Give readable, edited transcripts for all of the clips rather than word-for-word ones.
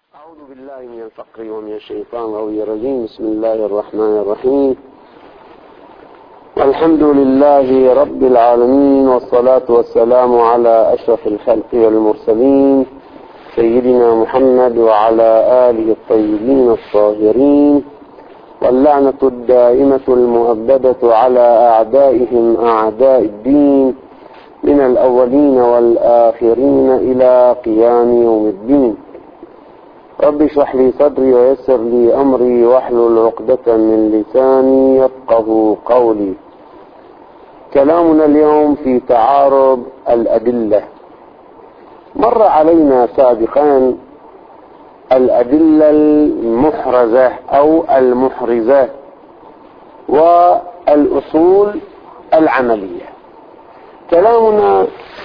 أعوذ بالله من الفقر ومن الشيطان الرجيم. بسم الله الرحمن الرحيم. والحمد لله رب العالمين، والصلاة والسلام على أشرف الخلق والمرسلين سيدنا محمد وعلى آله الطيبين الطاهرين، واللعنة الدائمة المؤبدة على أعدائهم أعداء الدين من الأولين والآخرين إلى قيام يوم الدين. رب اشرح لي صدري ويسر لي أمري واحلل عقدة من لساني يفقه قولي. كلامنا اليوم في تعارض الأدلة. مر علينا سابقا الأدلة المحرزة أو المحرزة والأصول العملية. كلامنا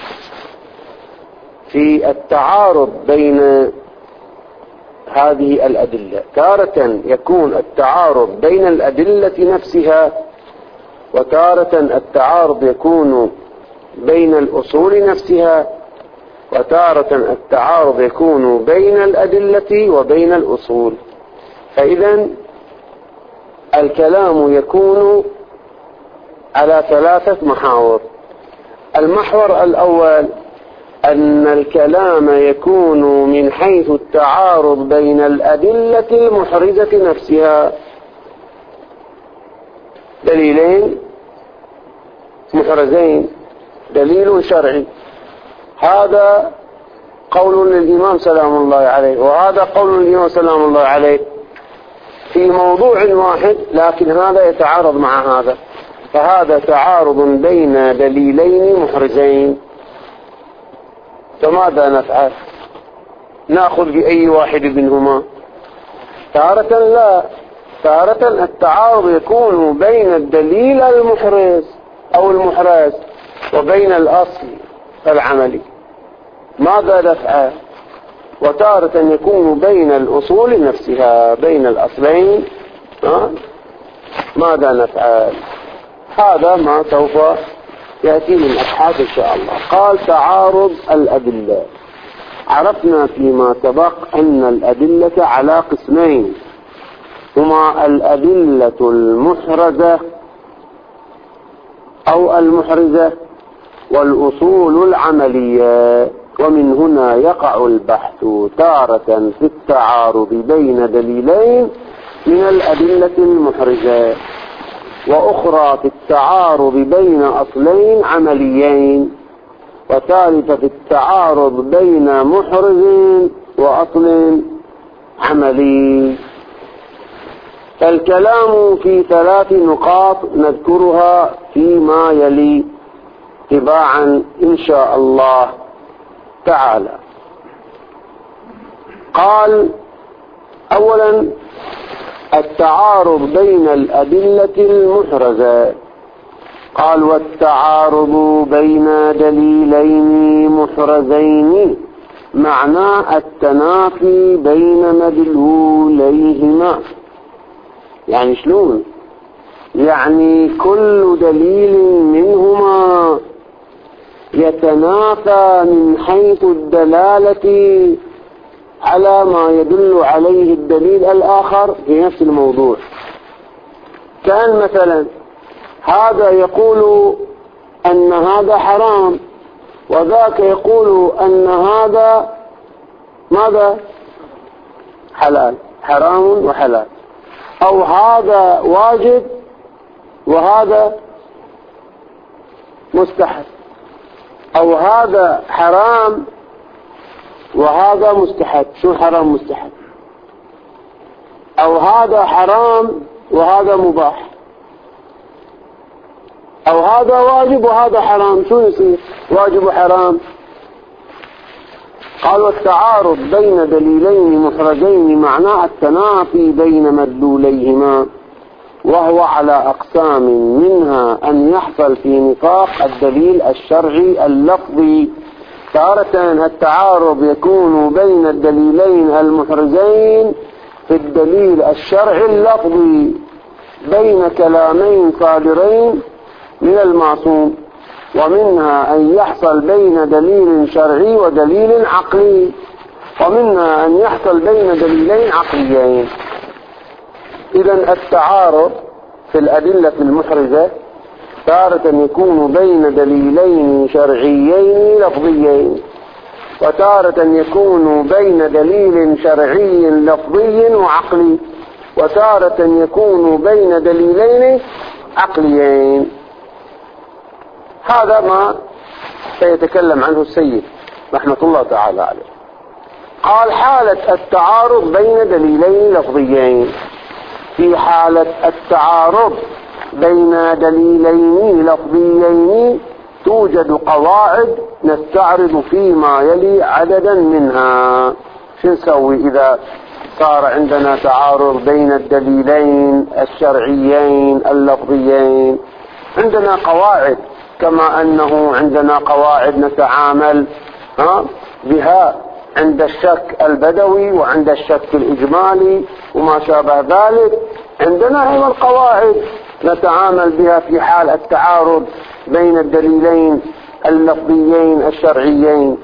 في التعارض بين هذه الأدلة. تارة يكون التعارض بين الأدلة نفسها، وتارة التعارض يكون بين الأصول نفسها، وتارة التعارض يكون بين الأدلة وبين الأصول. فإذا الكلام يكون على ثلاثة محاور. المحور الأول أن الكلام يكون من حيث التعارض بين الأدلة المحرزة نفسها. دليلين محرزين، دليل شرعي، هذا قول للإمام سلام الله عليه، وهذا قول للإمام سلام الله عليه في موضوع واحد، لكن هذا يتعارض مع هذا، فهذا تعارض بين دليلين محرزين. فماذا نفعل؟ نأخذ بأي واحد منهما؟ تارة لا، تارة التعارض يكون بين الدليل المحرز أو المحرز وبين الأصل العملي. ماذا نفعل؟ وتارة يكون بين الأصول نفسها، بين الأصلين. ماذا نفعل؟ هذا ما سوف يأتي من أبحاث إن شاء الله. قال تعارض الأدلة. عرفنا فيما سبق أن الأدلة على قسمين، هما الأدلة المحرزة أو المحرزة والأصول العملية. ومن هنا يقع البحث تارة في التعارض بين دليلين من الأدلة المحرزة، وأخرى في التعارض بين أصلين عمليين، وثالثة في التعارض بين محرز وأصل عملي. فالكلام في ثلاث نقاط نذكرها فيما يلي تباعا إن شاء الله تعالى. قال أولا التعارض بين الأدلة المحرزة. قال والتعارض بين دليلين محرزين معناه التنافي بين مدلوليهما. يعني شلون؟ يعني كل دليل منهما يتنافى من حيث الدلالة على ما يدل عليه الدليل الآخر في نفس الموضوع. كان مثلا هذا يقول أن هذا حرام، وذاك يقول أن هذا ماذا؟ حلال، حرام وحلال، أو هذا واجب وهذا مستحب، أو هذا حرام وهذا مستحب. شو حرام مستحب؟ أو هذا حرام وهذا مباح، أو هذا واجب وهذا حرام. شو يصير؟ واجب وحرام. قال والتعارض بين دليلين محرزين معناه التنافي بين مدلوليهما، وهو على أقسام، منها أن يحصل في نطاق الدليل الشرعي اللفظي. تارة التعارض يكون بين الدليلين المحرزين في الدليل الشرعي اللفظي بين كلامين صادرين من المعصوم، ومنها أن يحصل بين دليل شرعي ودليل عقلي. ومنها أن يحصل بين دليلين عقليين. إذن التعارض في الأدلة المحرزة تارة يكون بين دليلين شرعيين لفظيين، وتارة يكون بين دليل شرعي لفظي وعقلي، وتارة يكون بين دليلين عقليين. هذا ما سيتكلم عنه السيد رحمة الله تعالى عليه. قال: حالة التعارض بين دليلين لفظيين. في حالة التعارض بين دليلين لفظيين توجد قواعد نستعرض فيما يلي عددا منها. شو نسوي إذا صار عندنا تعارض بين الدليلين الشرعيين اللفظيين؟ عندنا قواعد، كما أنه عندنا قواعد نتعامل بها عند الشك البدوي وعند الشك الإجمالي وما شابه ذلك. عندنا أيضا قواعد نتعامل بها في حال التعارض بين الدليلين اللفظيين الشرعيين.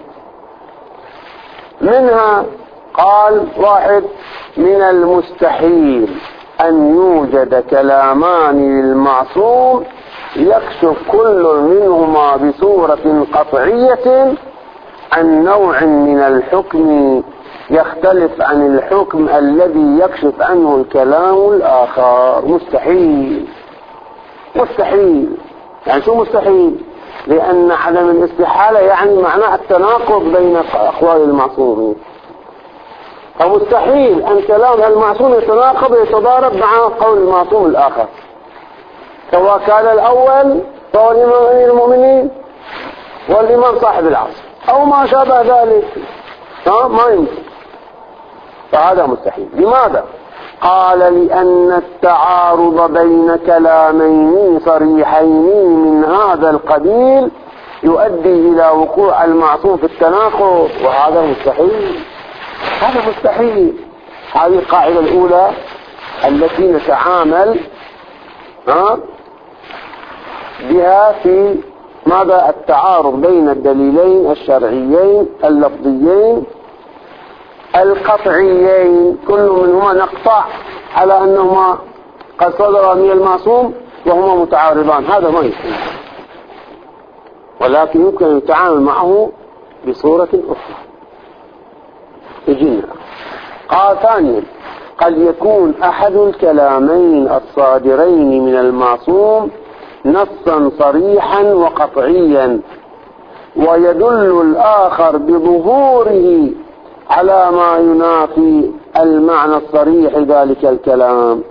منها قال: 1. من المستحيل أن يوجد كلامان للمعصوم يكشف كل منهما بصورة قطعية عن نوع من الحكم يختلف عن الحكم الذي يكشف عنه الكلام الآخر. مستحيل. مستحيل يعني شو مستحيل؟ لأن عدم الاستحالة يعني معناه التناقض بين أقوال المعصومين. فمستحيل أن كلام المعصوم يتناقض ويتضارب مع قول المعصوم الآخر، سواء كان الأول فهو الإمام أمير المؤمنين والإمام صاحب العصر أو ما شابه ذلك. ما يمكن. فهذا مستحيل. لماذا؟ قال: لأن التعارض بين كلامين صريحين من هذا القبيل يؤدي إلى وقوع المعصوم في التناقض، وهذا مستحيل. هذا مستحيل. هذه القاعدة الأولى التي نتعامل بها في ماذا؟ التعارض بين الدليلين الشرعيين اللفظيين القطعيين، كل منهما نقطع على أنهما قد صدر من المعصوم وهما متعارضان. هذا ما يمكن، ولكن يمكن أن يتعامل معه بصورة أخرى. يجينا. قال: 2. قد يكون أحد الكلامين الصادرين من المعصوم نصا صريحا وقطعيا، ويدل الآخر بظهوره على ما ينافي المعنى الصريح ذلك الكلام.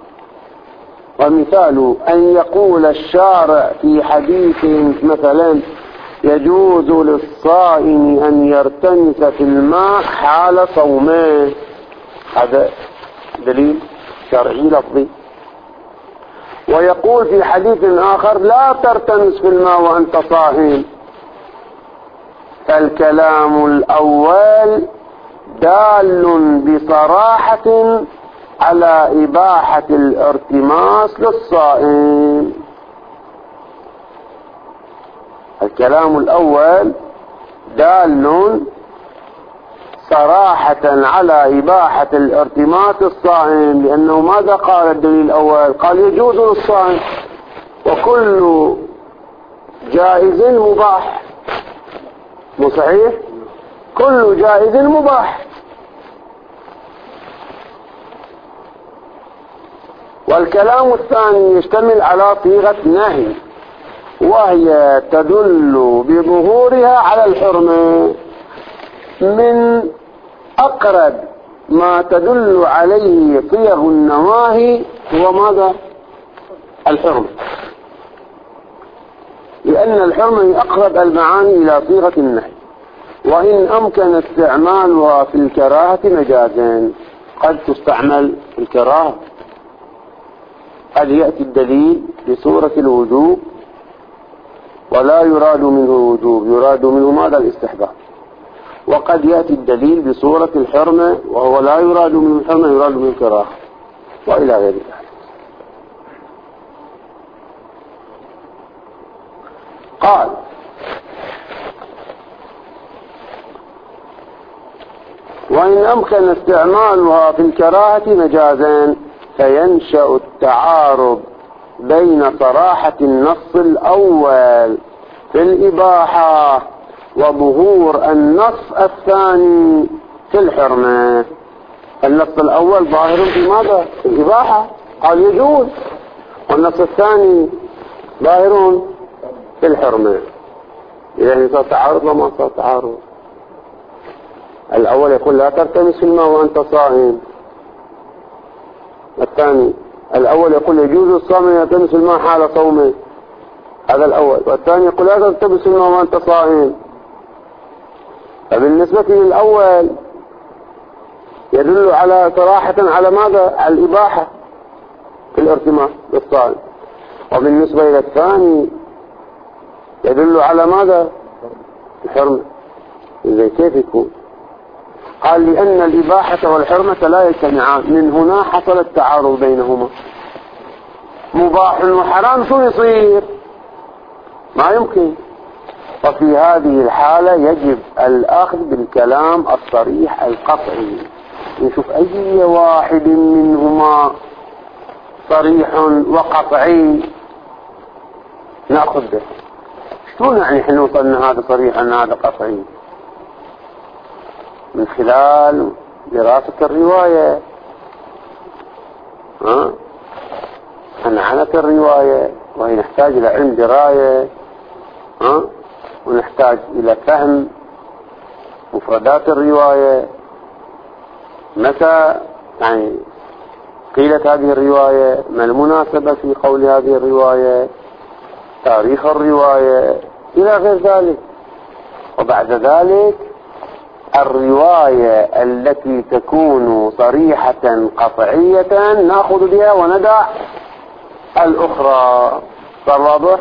ومثال أن يقول الشارع في حديث مثلا: يجوز للصائم أن يرتمس في الماء حال صومه. هذا دليل شرعي لفظي. ويقول في حديث آخر: لا ترتمس في الماء وأنت صائم. فالكلام الأول دال بصراحة على إباحة الارتماس للصائم. الكلام الأول دال صراحة على إباحة الارتماس للصائم، لأنه ماذا قال الدليل الأول؟ قال: يجوز للصائم، وكل جائز مباح. مو صحيح؟ كل جائز مباح. والكلام الثاني يشتمل على صيغة نهي، وهي تدل بظهورها على الحرمة. من أقرب ما تدل عليه صيغ النواهي هو ماذا؟ الحرمة، لأن الحرمة أقرب المعاني إلى صيغة النهي. وإن أمكن استعمالها في الكراهة مجازا، قد تستعمل في الكراهة، قد يأتي الدليل بصورة الوجوب ولا يراد منه الوجوب، يراد منه ماذا؟ الاستحباب. وقد يأتي الدليل بصورة الحرمة وهو لا يراد منه الحرمة، يراد منه الكراهة، وإلى غير ذلك. قال: وإن أمكن استعمالها في الكراهة مجازا فينشأ التعارض بين صراحة النص الأول في الإباحة وظهور النص الثاني في الحرمة. النص الأول ظاهر في ماذا؟ في الإباحة، قال يجوز، والنص الثاني ظاهر في الحرمة. إذا صار تعارض وما صار تعارض. الأول يقول لا تلتمس الماء وأنت صائم، الثاني الأول يقول يجوز الصوم أن يلتمس الماء حال صومه، هذا الأول، والثاني يقول لا تلتمس الماء وأنت صائم. فبالنسبة للأول يدل على صراحة على ماذا؟ على الإباحة في الارتماس بالصائم، وبالنسبة إلى الثاني يدل على ماذا؟ الحرمة. إذا كيف يكون؟ قال لأن الإباحة والحرمة لا يجتمعان، من هنا حصل التعارض بينهما. مباح وحرام شو يصير؟ ما يمكن. وفي هذه الحالة يجب الأخذ بالكلام الصريح القطعي، نشوف أي واحد منهما صريح وقطعي نأخذ به. شلون يعني احنا وصلنا هذا صريح أن هذا قطعي؟ من خلال دراسة الرواية، عنعنة الرواية، وهي نحتاج إلى علم دراية، ونحتاج إلى فهم مفردات الرواية، متى يعني قيلت هذه الرواية، ما المناسبة في قول هذه الرواية، تاريخ الرواية إلى غير ذلك. وبعد ذلك الرواية التي تكون صريحة قطعية نأخذ بها وندع الأخرى. صار واضح؟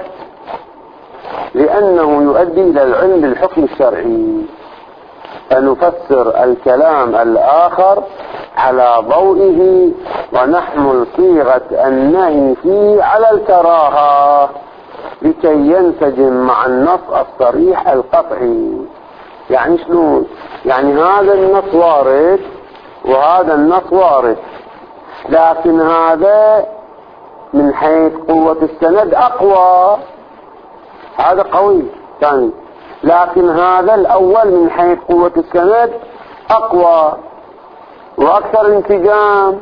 لأنه يؤدي إلى العلم بالحكم الشرعي، فنفسر الكلام الآخر على ضوئه ونحمل صيغة النهي فيه على الكراهة لكي ينسجم مع النص الصريح القطعي. يعني شلون؟ يعني هذا النص وارد وهذا النص وارد، لكن هذا من حيث قوة السند أقوى، هذا قوي ثاني، لكن هذا الأول من حيث قوة السند أقوى وأكثر انسجام،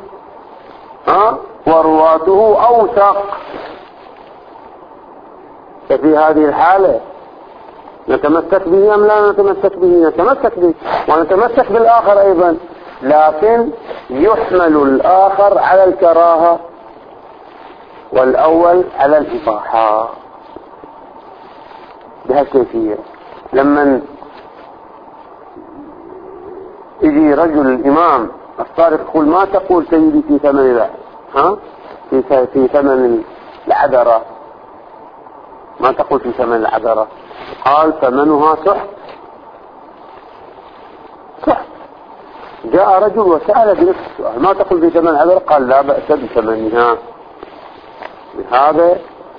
ورواته أوثق. ففي هذه الحالة نتمسك به أم لا نتمسك به؟ نتمسك به، ونتمسك بالآخر أيضا، لكن يحمل الآخر على الكراهة والأول على الإباحة بهالكيفية. لما يجي رجل الإمام الصادق يقول ما تقول سيدي في ثمن في ثمن العذرة، ما تقول في ثمن العذرة، قال ثمنها سحت. سحت. جاء رجل وسأل بنفس السؤال ما تقول في ثمن العذرة، قال لا بأس بثمنها. هذا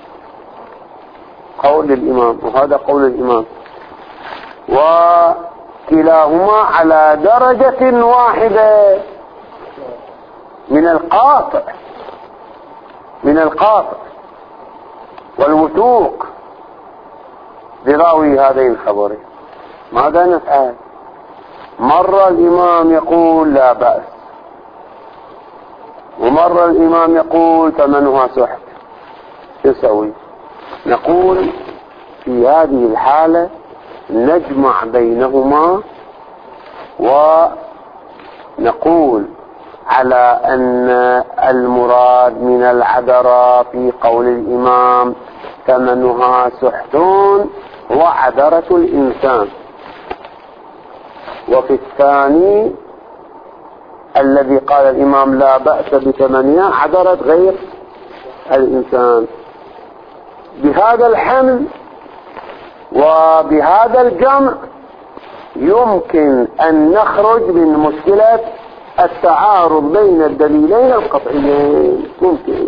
قول الإمام وهذا قول الإمام، وكلاهما على درجة واحدة من القاطع والوثوق براوي هذين الخبرين. ماذا نفعل؟ مرة الإمام يقول لا بأس، ومرة الإمام يقول ثمنها سحت، يسوي؟ نقول في هذه الحالة نجمع بينهما ونقول على أن المراد من العذرة في قول الإمام ثمنها سحت وعذرة الإنسان، وفي الثاني الذي قال الإمام لا بأس بثمنها عذرة غير الإنسان. بهذا الحمل وبهذا الجمع يمكن أن نخرج من مشكلة التعارض بين الدليلين القطعيين. ممكن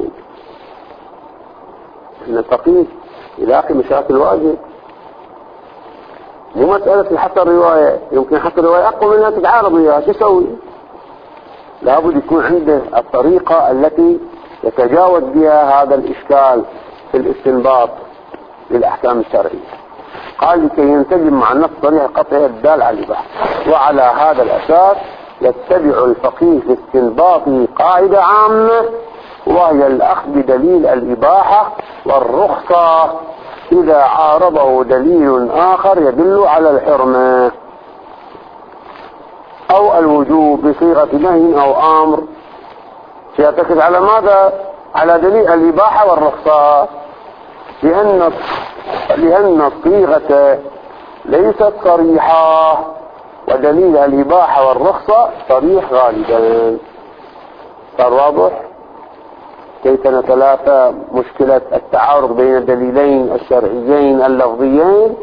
نستقيم إلى مشاكل واجب. مو مسألة حتى الرواية، يمكن حتى الرواية أقوى منها تتعارض وياها، شو يسوي؟ لابد يكون عنده الطريقة التي يتجاوز بها هذا الإشكال في الاستنباط للأحكام الشرعية. قال لكي ينسجم مع النص صريح قطعي الدال على الإباحة، وعلى هذا الأساس يتبع الفقيه في استنباطه قاعدة عامة، وهي الأخذ بدليل الإباحة والرخصة إذا عارضه دليل آخر يدل على الحرمة أو الوجوب بصيغة نهي أو أمر. سيعتقد على ماذا؟ على دليل الإباحة والرخصة، لأن الصيغة ليست صريحة، ودليل الإباحة والرخصة صريح غالبا. صار واضح كيف نتلافى مشكلة التعارض بين الدليلين الشرعيين اللفظيين؟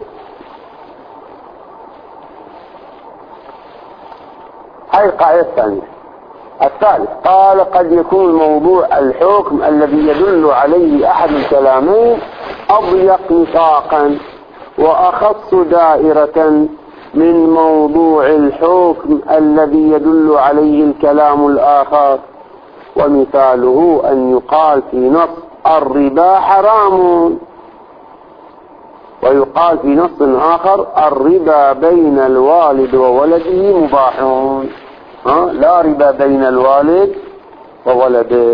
هاي القاعدة الثانية. الثالث قال قد يكون موضوع الحكم الذي يدل عليه أحد الكلامين أضيق نطاقا وأخص دائرة من موضوع الحكم الذي يدل عليه الكلام الآخر، ومثاله أن يقال في نص الربا حرام، ويقال في نص آخر الربا بين الوالد وولده مباح. لا ربا بين الوالد وولده،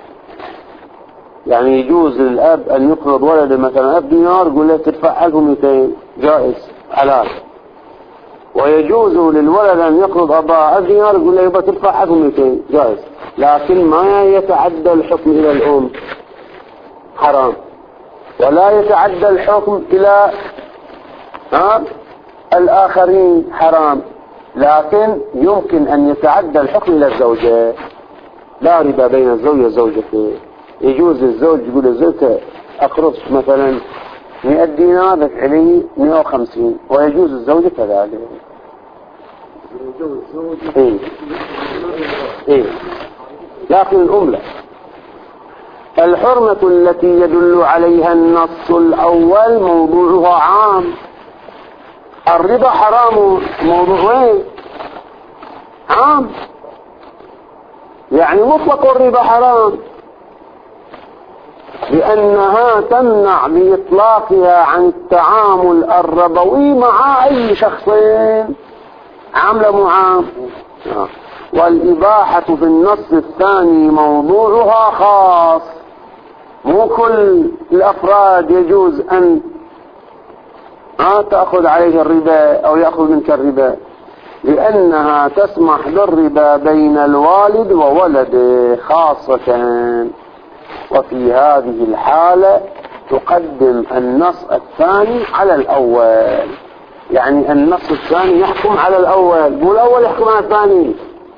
يعني يجوز للأب أن يقرض ولده مثلا 1000 دينار يقول له تدفع 1200 جائز حلال، ويجوز للولد أن يقرض أباه 1000 دينار يقول له يبقى تدفع 1200 جائز، لكن ما يتعدى الحكم إلى الأم حرام، ولا يتعدى الحكم إلى الآخرين حرام، لكن يمكن أن يتعدى الحكم إلى الزوجة. لا ربا بين الزوج وزوجته، يجوز الزوج يقول لزوجته أقرضك مثلا 100 دينار دفع لي 150، ويجوز الزوجة كذلك. لكن الأم لا. الحرمة التي يدل عليها النص الأول موضوعها عام. الربا حرام موضوعين عام، يعني مطلق الربا حرام، لأنها تمنع بإطلاقها عن التعامل الربوي مع أي شخصين، عاملة مو عام. والإباحة في النص الثاني موضوعها خاص، مو كل الأفراد يجوز أن تأخذ عليه الربا أو يأخذ منك الربا، لأنها تسمح بالربا بين الوالد وولده خاصة. وفي هذه الحالة تقدم النص الثاني على الأول، يعني النص الثاني يحكم على الأول، مو الأول يحكم على الثاني.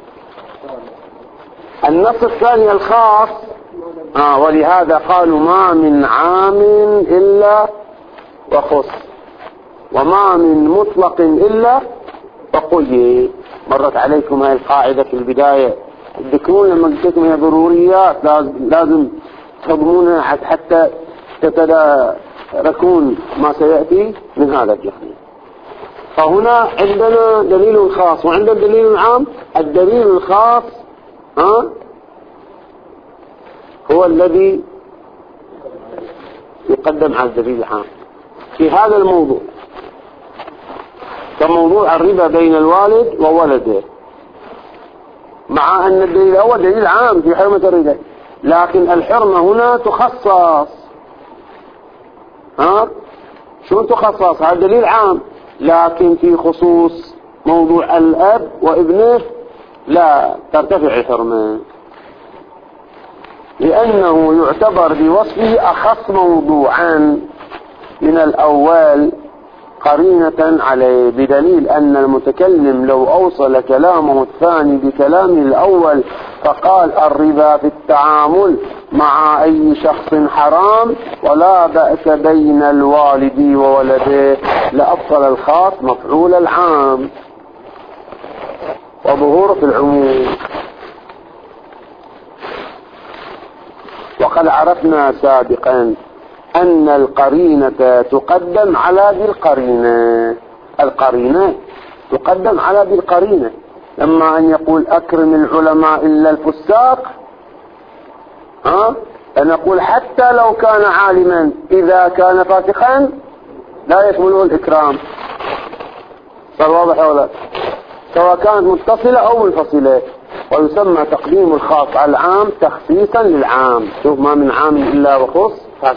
النص الثاني الخاص ولهذا قالوا ما من عام إلا وخص، وما من مطلق إلا وقيد. مرت عليكم هذه القاعدة في البداية، تذكرون لما قلت لكم هي ضروريات لازم تضمونها حتى تتداركون ما سيأتي من هذا الجهل. فهنا عندنا دليل خاص وعندنا دليل عام. الدليل الخاص هو الذي يقدم على الدليل العام في هذا الموضوع، كموضوع الربا بين الوالد وولده، مع أن الدليل الأول دليل عام في حرمة الربا، لكن الحرمة هنا تخصص. شو تخصص؟ هذا دليل عام، لكن في خصوص موضوع الأب وابنه لا ترتفع الحرمة، لأنه يعتبر بوصفه أخص موضوعا من الأول قرينة عليه، بدليل أن المتكلم لو أوصل كلامه الثاني بكلامه الأول فقال الربا في التعامل مع أي شخص حرام ولا بأس بين الوالد وولده، لأبطل الخاص مفعول العام وظهور في العموم. وقد عرفنا سابقا أن القرينة تقدم على ذي القرينة. القرينة تقدم على بالقرينة. لما أن يقول أكرم العلماء إلا الفساق، أن نقول حتى لو كان عالما إذا كان فاسقا لا يشمله الإكرام. صار واضح ولا؟ سواء كانت متصلة أو منفصلة. ويسمى تقديم الخاص على العام تخصيصا للعام. شوف، ما من عام إلا وخص،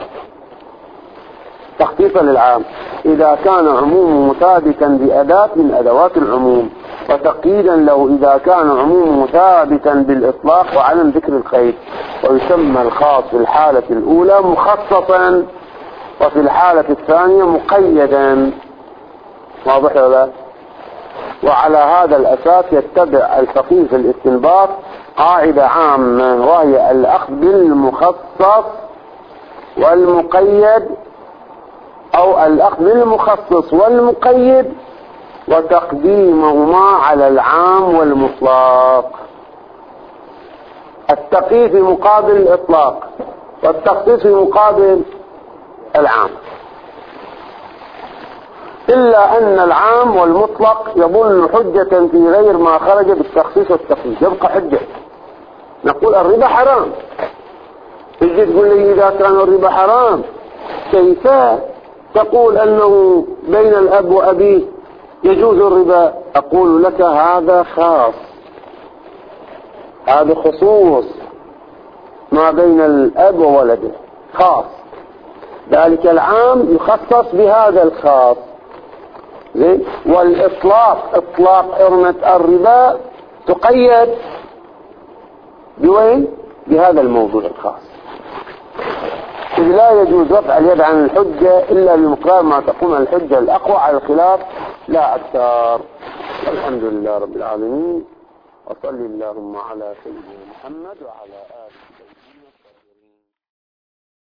تخصيصا للعام إذا كان عموم مثابتا بأداة من أدوات العموم، وتقييدا له إذا كان عموم ثابتا بالإطلاق وعدم ذكر القيد. ويسمى الخاص في الحالة الأولى مخصصا، وفي الحالة الثانية مقيدا. واضح ولا؟ وعلى هذا الأساس يتبع الفقيه في الاستنباط قاعدة عامة، وهي الأخذ بالمخصص والمقيد، أو الأخذ بالمخصص والمقيد وتقديمهما على العام والمطلق. التقييد في مقابل الإطلاق، والتخصيص في مقابل العام. إلا أن العام والمطلق يظل حجة في غير ما خرج بالتخصيص والتقييد، يبقى حجة. نقول الربا حرام، تجي تقول لي إذا كان الربا حرام كيف تقول أنه بين الأب وأبيه يجوز الربا؟ أقول لك هذا خاص، هذا خصوص ما بين الأب وولده، خاص. ذلك العام يخصص بهذا الخاص. والإطلاق، إطلاق حرمة الربا تقيد بوين؟ بهذا الموضوع الخاص. إذ لا يجوز رفع اليد عن الحجة إلا بمقدار ما تقوم الحجة الأقوى على الخلاف لا أكثر. والحمد لله رب العالمين، وصل اللهم على سيدنا محمد وعلى آله.